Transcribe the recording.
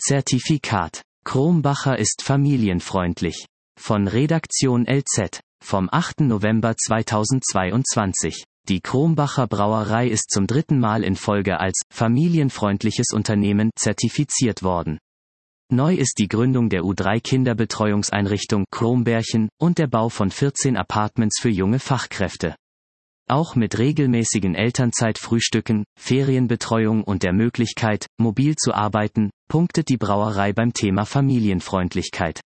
Zertifikat. Krombacher ist familienfreundlich. Von Redaktion LZ. Vom 8. November 2022. Die Krombacher Brauerei ist zum 3. Mal in Folge als familienfreundliches Unternehmen zertifiziert worden. Neu ist die Gründung der U3 Kinderbetreuungseinrichtung Krombärchen und der Bau von 14 Apartments für junge Fachkräfte. Auch mit regelmäßigen Elternzeitfrühstücken, Ferienbetreuung und der Möglichkeit, mobil zu arbeiten, punktet die Brauerei beim Thema Familienfreundlichkeit.